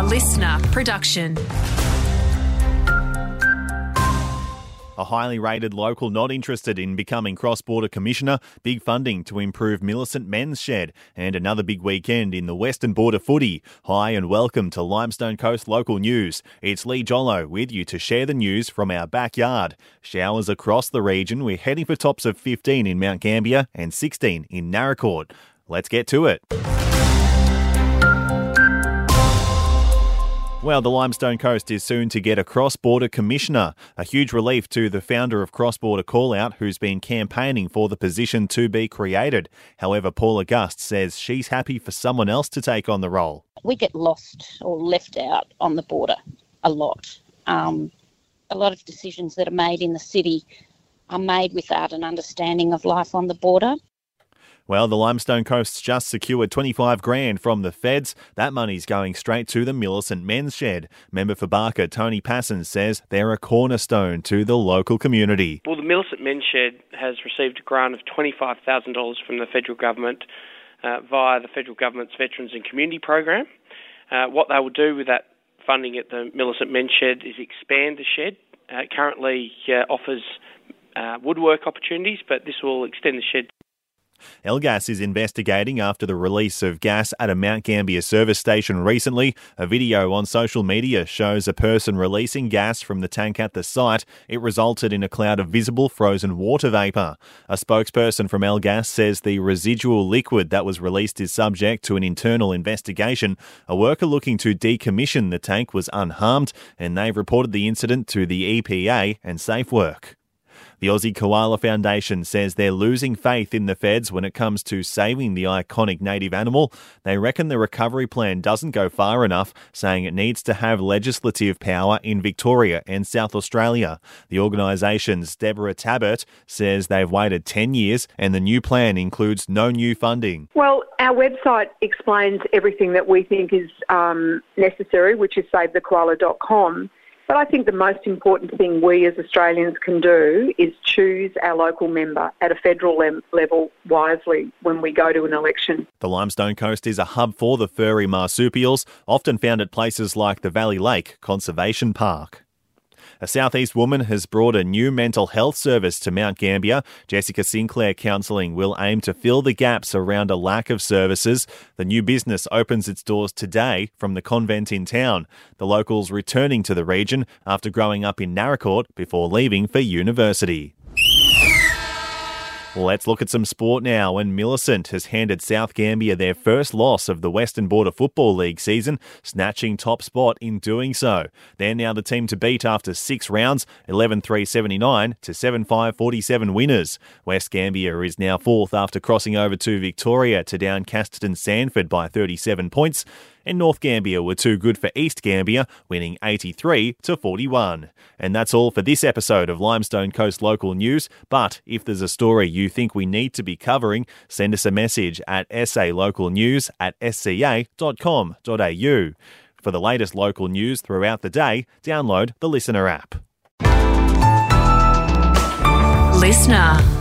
listener production. A highly rated local not interested in becoming cross-border commissioner, big funding to improve Millicent Men's Shed, and another big weekend in the Western Border footy. Hi and welcome to Limestone Coast Local News. It's Lee Jollo with you to share the news from our backyard. Showers across the region. We're heading for tops of 15 in Mount Gambier and 16 in Naracoorte. Let's get to it. Well, the Limestone Coast is soon to get a cross-border commissioner, a huge relief to the founder of Cross-Border Callout, who's been campaigning for the position to be created. However, Paula Gust says she's happy for someone else to take on the role. We get lost or left out on the border a lot. A lot of decisions that are made in the city are made without an understanding of life on the border. Well, the Limestone Coast's just secured $25,000 from the feds. That money's going straight to the Millicent Men's Shed. Member for Barker, Tony Passon, says they're a cornerstone to the local community. Well, the Millicent Men's Shed has received a grant of $25,000 from the federal government via the federal government's Veterans and Community Program. What they will do with that funding at the Millicent Men's Shed is expand the shed. It currently offers woodwork opportunities, but this will extend the shed. Elgas is investigating after the release of gas at a Mount Gambier service station recently. A video on social media shows a person releasing gas from the tank at the site. It resulted in a cloud of visible frozen water vapour. A spokesperson from Elgas says the residual liquid that was released is subject to an internal investigation. A worker looking to decommission the tank was unharmed, and they've reported the incident to the EPA and SafeWork. The Aussie Koala Foundation says they're losing faith in the feds when it comes to saving the iconic native animal. They reckon the recovery plan doesn't go far enough, saying it needs to have legislative power in Victoria and South Australia. The organisation's Deborah Tabbert says they've waited 10 years and the new plan includes no new funding. Well, our website explains everything that we think is necessary, which is savethekoala.com. But I think the most important thing we as Australians can do is choose our local member at a federal level wisely when we go to an election. The Limestone Coast is a hub for the furry marsupials, often found at places like the Valley Lake Conservation Park. A Southeast woman has brought a new mental health service to Mount Gambier. Jessica Sinclair Counselling will aim to fill the gaps around a lack of services. The new business opens its doors today from the convent in town. The locals returning to the region after growing up in Naracoorte before leaving for university. Let's look at some sport now, and Millicent has handed South Gambier their first loss of the Western Border Football League season, snatching top spot in doing so. They're now the team to beat after 6 rounds, 11-3-79 to 7-5-47 winners. West Gambier is now fourth after crossing over to Victoria to down Casterton Sandford by 37 points. And North Gambier were too good for East Gambier, winning 83-41. And that's all for this episode of Limestone Coast Local News. But if there's a story you think we need to be covering, send us a message at salocalnews@sca.com.au. For the latest local news throughout the day, download the Listener app. Listener.